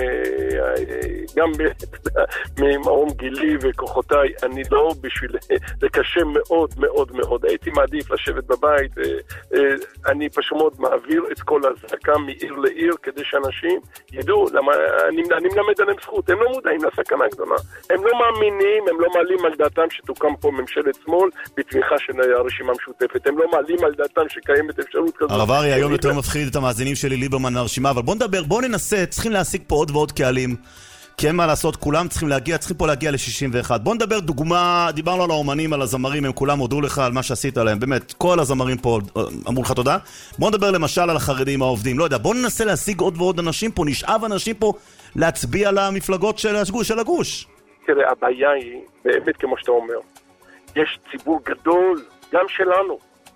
גם ממרום גילי וכוחותיי, אני לא בשביל, זה קשה מאוד מאוד מאוד, הייתי מעדיף לשבת בבית, אני פשוט מאוד מעביר את כל הזעקה מעיר לעיר, כדי שאנשים ידעו, למה, אני, אני מלמד עליהם זכות, הם לא מודעים לסכנה גדולה, הם לא מאמינים, הם לא מעלים על דעתם שתוקם פה ממשלת שמאל, בתמיכה של הרשימה המשותפת, הם לא מעלים על דעתם שקיימת אפשרות כזאת. הרב אריה, היום יותר מפחיד את המאזינים שלי ליברמן הרשימה, אבל בוא נדבר, בוא ננסה, צריכים להשיג פה עוד ועוד קהלים, כי אין מה לעשות, כולם צריכים להגיע, צריכים פה להגיע ל-שישים ואחת. בוא נדבר דוגמה, דיברנו על האומנים, על הזמרים, הם כולם הודו לך על מה שעשית עליהם, באמת, כל הזמרים פה אמרו לך תודה. בוא נדבר למשל על החרדים העובדים, לא יודע, בוא ננסה להשיג עוד ועוד אנשים פה, נשאב אנשים פה להצביע למפלגות של הגוש, של הגוש. תראה, הבעיה היא, באמת כמו שאתה אומר, יש ציבור גדול, גם שלנו,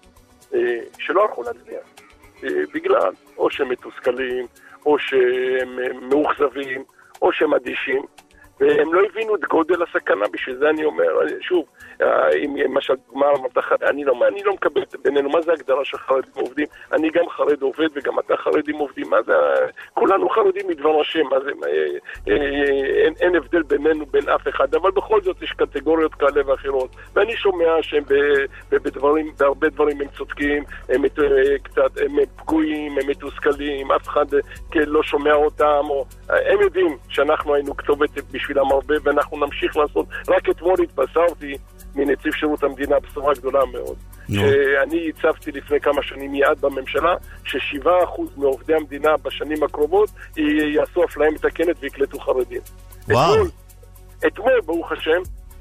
שלא יכול להצביע. בגלל, או שהם מתוסכלים, או שהם מאוכזבים, או שהם אדישים, והם לא הבינו את גודל הסכנה. בשביל זה אני אומר, שוב, אם למשל דוגמה, אני לא, אני לא מקבל בינינו, מה זה הגדרה של חרדים עובדים? אני גם חרד עובד וגם אתה חרדים עובדים, מה זה, כולנו חרדים מדבר השם, מה זה, אין, אין הבדל בינינו בין אף אחד, אבל בכל זאת יש קטגוריות כאלה ואחרות, ואני שומע שהם בדברים, בהרבה דברים הם צודקים, הם קצת, הם פגועים, הם מתוסכלים, אף אחד לא שומע אותם, או, הם יודעים שאנחנו היינו כתובת בשבילם הרבה, ואנחנו נמשיך לעשות. רק אתמול התבשרתי מנציב שירות המדינה בשורה גדולה מאוד. שאני הצבתי לפני כמה שנים מיד בממשלה, ששבעה אחוז מעובדי המדינה בשנים הקרובות יעשו אפליה מתקנת ויקלטו חרדים. אתמול, אתמול, ברוך השם,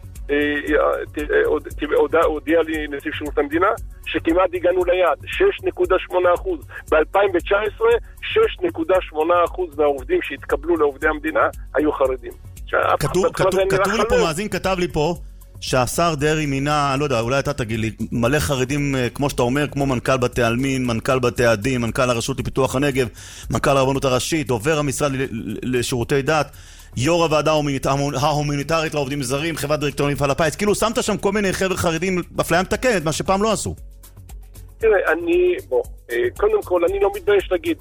הודיע לי נציב שירות המדינה שכמעט הגענו ליעד, שש נקודה שמונה אחוז. ב-אלפיים תשע עשרה, שש נקודה שמונה אחוז מהעובדים שהתקבלו לעובדי המדינה היו חרדים. כתוב לי פה, מאזין כתב לי פה, שהשר דרעי מינה, אני לא יודע, אולי אתה תגיד לי, מלא חרדים, כמו שאתה אומר, כמו מנכ"ל בתי עלמין, מנכ"ל בתי הדין, מנכ"ל הרשות לפיתוח הנגב, מנכ"ל הרבנות הראשית, עובר המשרד לשירותי דת. יו"ר הוועדה ההומניטרית לעובדים זרים, חברת דירקטורים מפעל הפיס. כאילו שמת שם כל מיני חבר'ה חרדים באפליה מתקנת, מה שפעם לא עשו. תראה, אני, בוא, קודם כל, אני לא מתבייש להגיד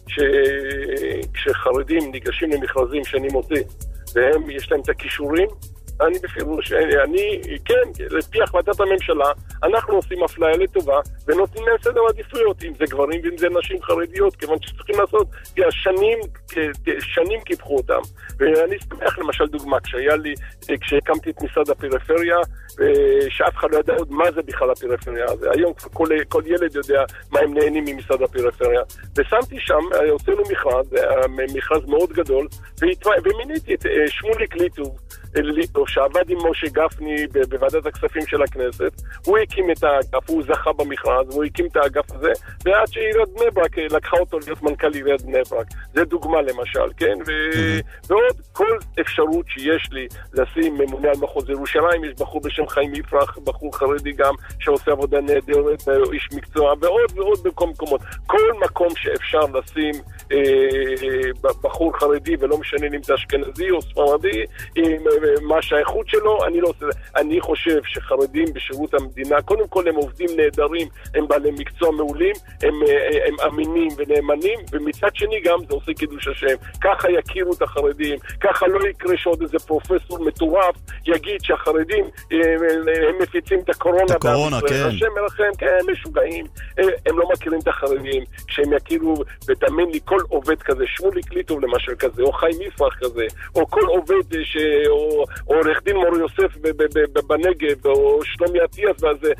שכשחרדים ניגשים למכרזים שאני מוצא, והם, יש להם את הכישורים, אני בפירוש, אני, כן, לפי החלטת הממשלה, אנחנו עושים אפליה לטובה, ונותנים להם סדר עדיפויות, אם זה גברים ואם זה נשים חרדיות, כיוון שצריכים לעשות, כי השנים, שנים קיפחו אותם. ואני אספח למשל דוגמה, כשהיה לי, כשהקמתי את משרד הפריפריה, שאף אחד לא ידע עוד מה זה בכלל הפריפריה הזה. היום כל, כל ילד יודע מה הם נהנים ממשרד הפריפריה. ושמתי שם, הוצאנו מכרז, מכרז מאוד גדול, ומיניתי את שמוליק ליטוב, ליטוב, שעבד עם משה גפני בוועדת הכספים של הכנסת. הוא הקים את האגף, הוא זכה במכרז, הוא הקים את האגף הזה, ועד שעיריית בני ברק לקחה אותו להיות מנכ"ל עיריית בני ברק. זה דוגמה למשל, כן? ו... ועוד כל אפשרות שיש לי לשים ממונה על מחוז ירושלים, יש בחור בשם חיים יפרח, בחור חרדי גם, שעושה עבודה נהדרת, איש מקצוע, ועוד ועוד במקום מקומות. כל מקום שאפשר לשים אה, בחור חרדי, ולא משנה אם זה אשכנזי או ספרדי, עם מה שהאיכות שלו, אני לא עושה זה. אני חושב שחרדים בשירות המדינה, קודם כל הם עובדים נהדרים, הם בעלי מקצוע מעולים, הם, הם אמינים ונאמנים, ומצד שני גם זה עושה קידוש השם. ככה יכירו את החרדים, ככה לא יקרה שעוד איזה פרופסור מטורף יגיד שהחרדים הם, הם מפיצים את הקורונה. את הקורונה, כן. השם מרחם, כן, הם משוגעים. הם, הם לא מכירים את החרדים. כשהם יכירו, ותאמין לי, כל עובד כזה, שמוליק ליטוב למשל כזה, או חיים יפרח כזה, או כל עובד ש... או עורך דין מור יוסף בנגב, או שלומי עטיאס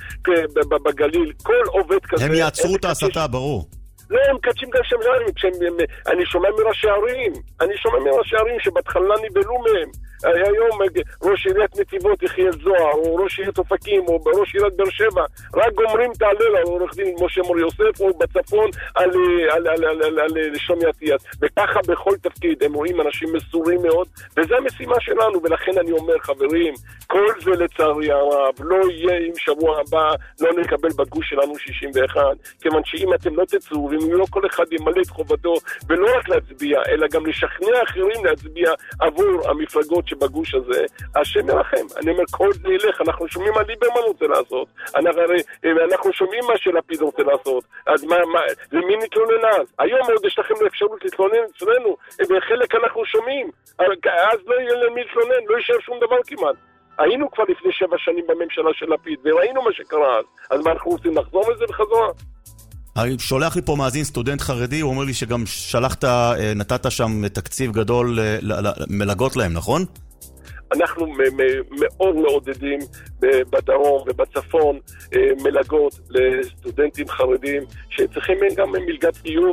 בגליל, כל עובד כזה... הם יעצרו את ההסתה, ברור. לא, הם קדשים גם שם שערים, אני שומע מראשי ערים, אני שומע מראשי ערים שבהתחלה נבלו מהם. היום ראש עיריית נתיבות יחיאל זוהר, או ראש עיריית אופקים, או ראש עיריית באר שבע, רק גומרים את ההלל על עורך דין משה מור יוסף, או בצפון על, על, על, על, על, על שלומי עטיאס. וככה בכל תפקיד הם רואים אנשים מסורים מאוד, וזו המשימה שלנו, ולכן אני אומר, חברים, כל זה לצערי הרב, לא יהיה אם שבוע הבא לא נקבל בגוש שלנו שישים ואחת, כיוון שאם אתם לא תצאו, ואם לא כל אחד ימלא את חובתו, ולא רק להצביע, אלא גם לשכנע אחרים להצביע עבור המפלגות שבגוש הזה, השם מרחם. אני אומר, כל זה ילך, אנחנו שומעים מה ליברמן רוצה לעשות, אנחנו, אנחנו שומעים מה שלפיד רוצה לעשות, אז מה, מה, למי נתלונן אז? היום עוד יש לכם לאפשרות להתלונן אצלנו, וחלק אנחנו שומעים, אז לא יהיה למי להתלונן, לא יישאר שום דבר כמעט. היינו כבר לפני שבע שנים בממשלה של לפיד, וראינו מה שקרה אז, אז מה אנחנו רוצים לחזור לזה בחזרה? שולח לי פה מאזין סטודנט חרדי, הוא אומר לי שגם שלחת, נתת שם תקציב גדול מלגות להם, נכון? אנחנו מאוד מעודדים בדרום ובצפון מלגות לסטודנטים חרדים שצריכים גם מלגת קיום,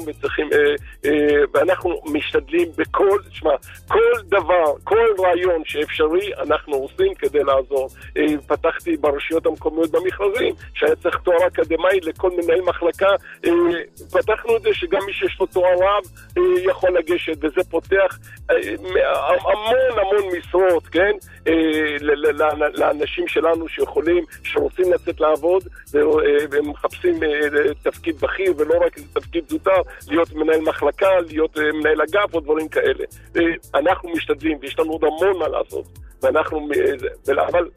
ואנחנו משתדלים בכל, שמה, כל דבר, כל רעיון שאפשרי אנחנו עושים כדי לעזור. פתחתי ברשויות המקומיות במכרזים שהיה צריך תואר אקדמי לכל מנהל מחלקה, פתחנו את זה שגם מי שיש לו תואר רב יכול לגשת, וזה פותח המון המון משרות, כן? לאנשים שלנו שיכולים, שרוצים לצאת לעבוד והם מחפשים תפקיד בכיר ולא רק תפקיד זוטר, להיות מנהל מחלקה, להיות מנהל אגף או דברים כאלה. אנחנו משתדלים ויש לנו עוד המון מה לעשות, ואנחנו, אבל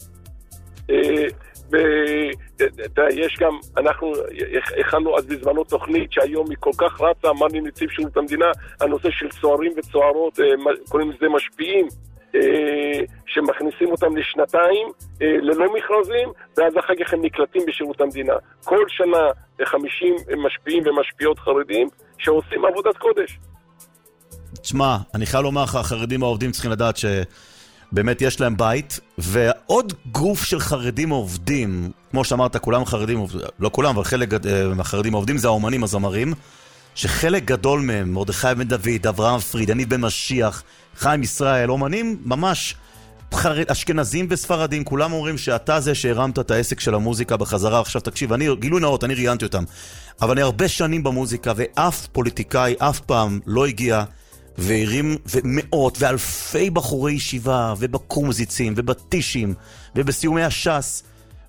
יש גם, אנחנו הכנו אז בזמנו תוכנית שהיום היא כל כך רצה, אמר לי נציב שירות המדינה, הנושא של צוערים וצוערות, קוראים לזה משפיעים, שמכניסים אותם לשנתיים ללא מכרזים, ואז אחר כך הם נקלטים בשירות המדינה. כל שנה חמישים משפיעים ומשפיעות חרדים שעושים עבודת קודש. תשמע, אני חייב לומר לך, החרדים העובדים צריכים לדעת שבאמת יש להם בית, ועוד גוף של חרדים עובדים, כמו שאמרת, כולם חרדים, לא כולם, אבל חלק מהחרדים העובדים זה האומנים, הזמרים, שחלק גדול מהם, מרדכי בן דוד, אברהם פריד, יניב בן משיח, חיים ישראל, אומנים ממש חרד, אשכנזים וספרדים, כולם אומרים שאתה זה שהרמת את העסק של המוזיקה בחזרה. עכשיו תקשיב, אני, גילוי נאות, אני ראיינתי אותם, אבל אני הרבה שנים במוזיקה, ואף פוליטיקאי אף פעם לא הגיע והרים מאות ואלפי בחורי ישיבה ובקומזיצים ובטישים ובסיומי השס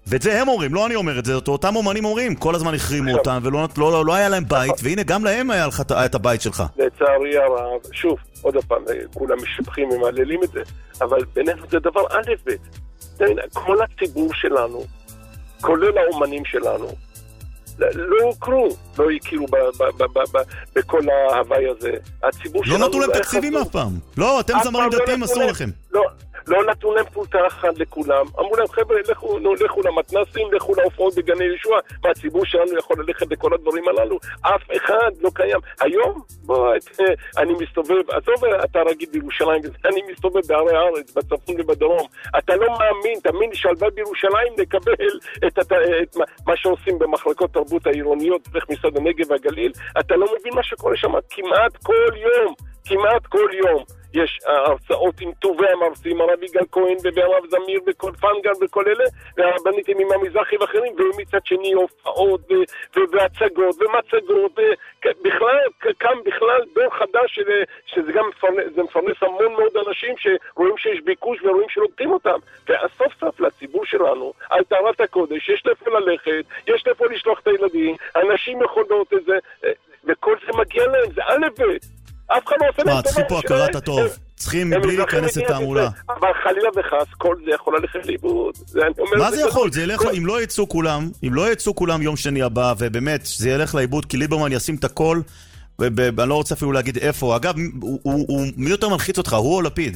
ואת זה הם אומרים, לא אני אומר את זה, אותם אומנים אומרים, כל הזמן החרימו אותם, ולא לא, לא, לא היה להם בית, והנה גם להם היה לך את הבית שלך. לצערי הרב, שוב, עוד פעם, כולם משבחים ומעללים את זה, אבל בינינו זה דבר א' ב'. כל הציבור שלנו, כולל האומנים שלנו, לא הוכרו, לא הכירו בכל ההוואי הזה. הציבור שלנו... לא נתנו להם תקציבים אף פעם. לא, אתם זמרים דתיים, אסור לכם. לא, לא נתנו להם פרוטה אחת לכולם. אמרו להם, חבר'ה, לכו למתנסים, לכו להופעות בגני ישוע, והציבור שלנו יכול ללכת לכל הדברים הללו. אף אחד לא קיים. היום, בוא, אני מסתובב, עזוב, אתה רגיל בירושלים, אני מסתובב בערי הארץ, בצפון ובדרום. אתה לא מאמין, תאמין לי שהלוואי בירושלים לקבל את מה שעושים במחלקות תרבות העירוניות, דרך משרד הנגב והגליל. אתה לא מבין מה שקורה שם כמעט כל יום, כמעט כל יום. יש הרצאות עם טובי המרצים, הרב יגאל כהן והרב זמיר וכל פנגר וכל אלה, והרבנית עם אמא מזרחי ואחרים, ומצד שני הופעות והצגות ומצגות, ובכלל, קם בכלל דור חדש שזה גם מפרנס המון מאוד אנשים שרואים שיש ביקוש ורואים שלוקחים אותם. והסוף סוף לציבור שלנו, על טהרת הקודש, יש לאיפה ללכת, יש לאיפה לשלוח את הילדים, אנשים יכולות את זה, וכל זה מגיע להם, זה א' ב'. אף אחד לא עושה להם טובה. צריכים פה הכרת הטוב. צריכים בלי להיכנס לתעמולה. אבל חלילה וחס, כל זה יכול ללכת לאיבוד. מה זה יכול? זה ילך, אם לא יצאו כולם, אם לא יצאו כולם יום שני הבא, ובאמת, זה ילך לאיבוד, כי ליברמן ישים את הכל, ואני לא רוצה אפילו להגיד איפה. אגב, מי יותר מלחיץ אותך, הוא או לפיד?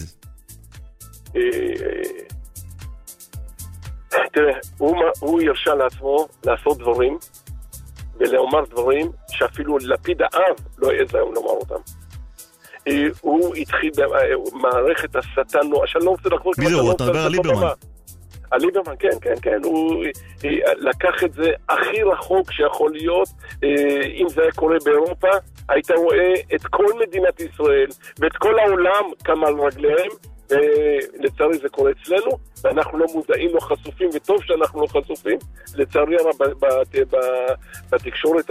תראה, הוא ירשה לעצמו לעשות דברים, ולאמר דברים שאפילו לפיד האב לא יעז היום לומר אותם. הוא התחיל במערכת הסתה נורא, שאני לא רוצה לחזור... מי זה הוא? אתה מדבר על ליברמן. על ליברמן, כן, כן, כן. הוא לקח את זה הכי רחוק שיכול להיות. אם זה היה קורה באירופה, היית רואה את כל מדינת ישראל ואת כל העולם כמה על רגליהם, לצערי זה קורה אצלנו, ואנחנו לא מודעים, לא חשופים, וטוב שאנחנו לא חשופים. לצערי הרב בתקשורת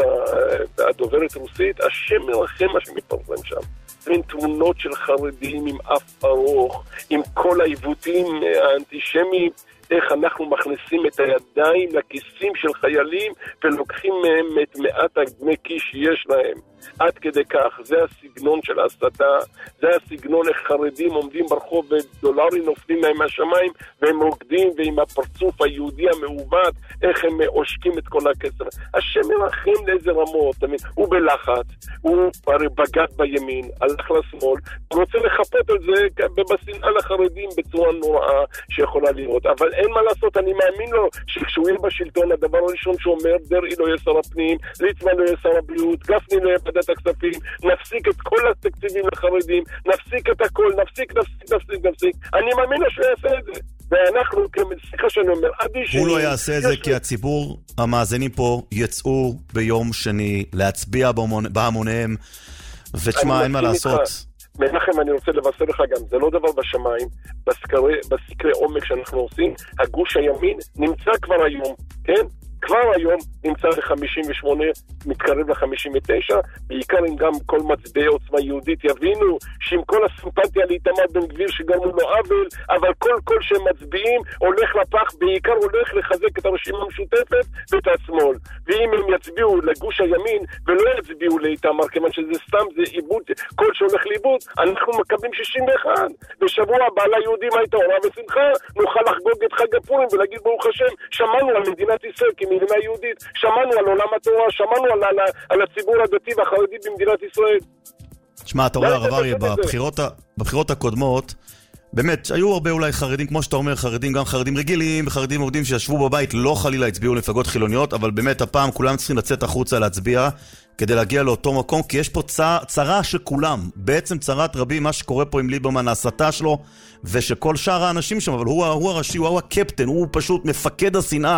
הדוברת רוסית, השם מרחם מה שמתפרסם שם. בין תמונות של חרדים עם אף ארוך, עם כל העיוותים האנטישמיים, איך אנחנו מכניסים את הידיים לכיסים של חיילים ולוקחים מהם את מעט הדמי כיס שיש להם. עד כדי כך, זה הסגנון של ההסתה, זה הסגנון איך חרדים עומדים ברחוב ודולרים נופלים להם מהשמיים והם רוקדים, ועם הפרצוף היהודי המעוות, איך הם עושקים את כל הכסף. השם מרחם לאיזה רמות, תמיד. הוא בלחץ, הוא הרי בגד בימין, הלך לשמאל, הוא רוצה לחפות על זה בשנאה לחרדים בצורה נוראה שיכולה לראות. אבל אין מה לעשות, אני מאמין לו שכשהוא יהיה בשלטון, הדבר הראשון שאומר, דרעי לא יהיה שר הפנים, ליצמן לא יהיה שר הבריאות, גפני לא יהיה ועדת הכספים, נפסיק את כל התקציבים לחרדים, נפסיק את הכל, נפסיק, נפסיק, נפסיק, נפסיק. אני מאמין לו שהוא יעשה את זה. ואנחנו, סליחה שאני אומר, עדי שני... הוא לא יעשה את זה כי הציבור, המאזינים פה, יצאו ביום שני להצביע בהמוניהם, ותשמע, אין מה לעשות. מנחם, אני רוצה לבשר לך גם, זה לא דבר בשמיים, בסקרי, בסקרי עומק שאנחנו עושים, הגוש הימין נמצא כבר היום, כן? כבר היום נמצא ל-חמישים ושמונה, מתקרב ל-חמישים ותשע, בעיקר אם גם כל מצביעי עוצמה יהודית יבינו שעם כל הסימפתיה להתאמת בן גביר שגרמו לו עוול, אבל כל כל שהם מצביעים הולך לפח, בעיקר הולך לחזק את הרשימה המשותפת ואת השמאל. ואם הם יצביעו לגוש הימין ולא יצביעו להתאמר, כיוון שזה סתם, זה איבוד, כל שהולך לאיבוד, אנחנו מקבלים שישים ואחת. בשבוע הבא ליהודים הייתה אורה ושמחה, נוכל לחגוג את חג הפורים ולהגיד ברוך השם, שמענו על מדינת ישראל כמדינה יהודית, שמענו על עולם התורה, שמענו על, על, על הציבור הדתי והחרדי במדינת ישראל. תשמע, אתה רואה, הרב אריה, בבחירות, בבחירות הקודמות, באמת, היו הרבה אולי חרדים, כמו שאתה אומר, חרדים, גם חרדים רגילים, וחרדים עובדים שישבו בבית, לא חלילה הצביעו למפלגות חילוניות, אבל באמת הפעם כולם צריכים לצאת החוצה להצביע, כדי להגיע לאותו מקום, כי יש פה צע, צרה של כולם, בעצם צרת רבים, מה שקורה פה עם ליברמן, ההסתה שלו, ושכל שאר האנשים שם, אבל הוא, הוא הראשי, הוא הקפטן, הוא פשוט מפקד השנאה,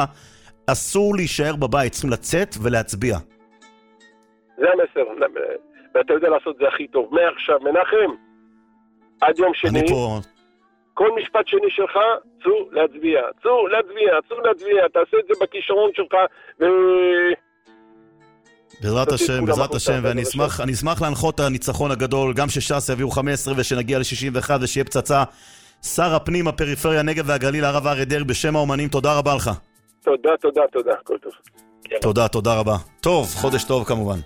אסור להישאר בבית, צריכים לצאת ולהצביע. זה המסר, ואתה יודע לעשות זה הכי טוב. מעכשיו, מנחם, עד יום שני, פה... כל משפט שני שלך, צאו להצביע, צאו להצביע, צאו להצביע, תעשה את זה בכישרון שלך, ו... בעזרת השם, בעזרת השם, ואני אשמח, אני אשמח להנחות את הניצחון הגדול, גם שש"ס יביאו חמש עשרה ושנגיע ל-שישים ואחת ושיהיה פצצה. שר הפנים, הפריפריה, הנגב והגליל, הרב אריה דרעי, בשם האומנים, תודה רבה לך. תודה, תודה, תודה, כל טוב. תודה, תודה רבה. טוב, חודש טוב כמובן.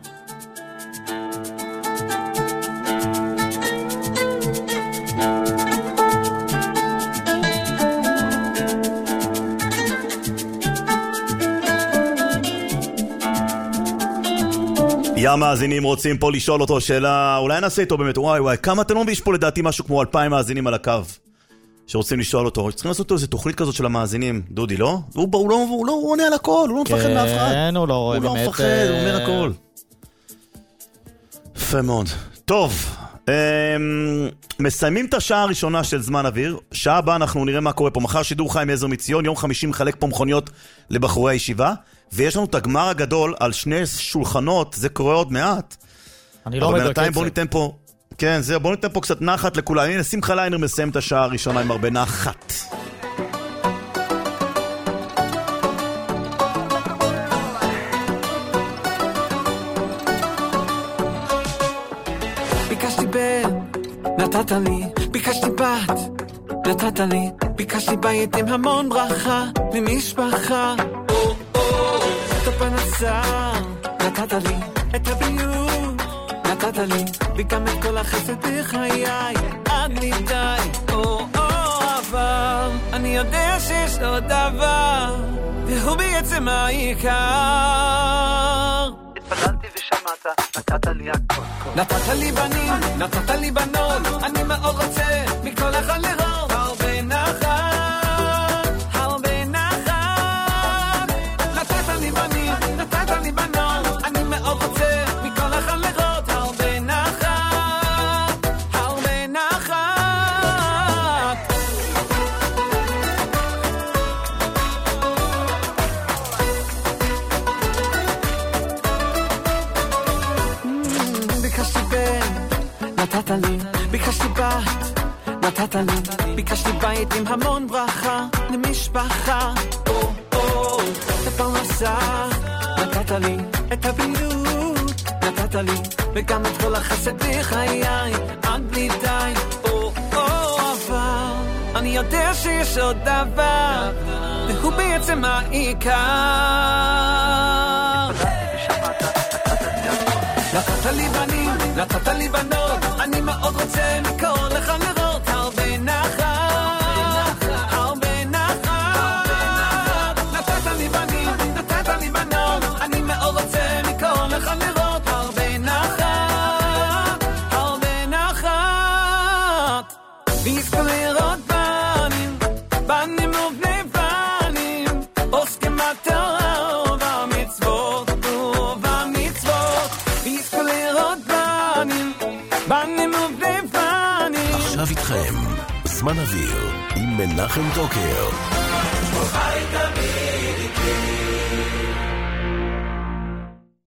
יא מאזינים רוצים פה לשאול אותו שאלה, אולי נעשה איתו באמת, וואי וואי, כמה אתם לא מביש פה לדעתי משהו כמו אלפיים מאזינים על הקו שרוצים לשאול אותו, צריכים לעשות אותו איזה תוכנית כזאת של המאזינים, דודי, לא? הוא, הוא, לא, הוא לא עונה על הכל, הוא לא מפחד מאף אחד. כן, הוא לא רואה באמת. הוא לא מפחד, הוא אומר הכל. יפה מאוד. טוב, אמ, מסיימים את השעה הראשונה של זמן אוויר, שעה הבאה אנחנו נראה מה קורה פה, מחר שידור חיים עזר מציון, יום חמישי מחלק פה מכוניות לבחורי הישיבה, ויש לנו את הגמר הגדול על שני שולחנות, זה קורה עוד מעט. אני לא מדרק את זה. בוא ניתן פה, כן, זה, בוא ניתן פה קצת נחת לכולם. הנה, שמחה ליינר מסיים את השעה הראשונה עם הרבה נחת. ביקשתי בן, נתת לי, ביקשתי בת, נתת לי, ביקשתי בית עם המון ברכה, למשפחה. את הפנסה, נתת לי, את הבריאות, נתת לי, וגם את כל החסד בחיי, עד מדי, או או אבל, אני יודע שיש עוד דבר, והוא בעצם העיקר. התפללתי ושמעת, נתת לי הכל. נתת לי בנים, נתת לי בנות, אני מאוד רוצה, מכל אחד לראות, הרבה נחת. נתת לי, ביקשתי בת, נתת לי, ביקשתי בית עם המון ברכה, למשפחה, או, או, את הפרנסה, נתת לי, את הבריאות, נתת לי, וגם את כל החסד בחיי, עד בלי די, או, או, אבל, אני יודע שיש עוד דבר, והוא בעצם העיקר. נתת לי בנים, נתת לי בנות, אני מאוד רוצה מכל אחד לראות הרבה נחת, הרבה נחת. נתת לי בנים, נתת לי בנות, אני מאוד רוצה מכל אחד לראות הרבה נחת, הרבה נחת. ויזכו לראות בנים, בנים ובני בנים, עוסקים בתורה ובמצוות. עכשיו איתכם, זמן אוויר, עם מנחם דוקר. חי תמיד איתי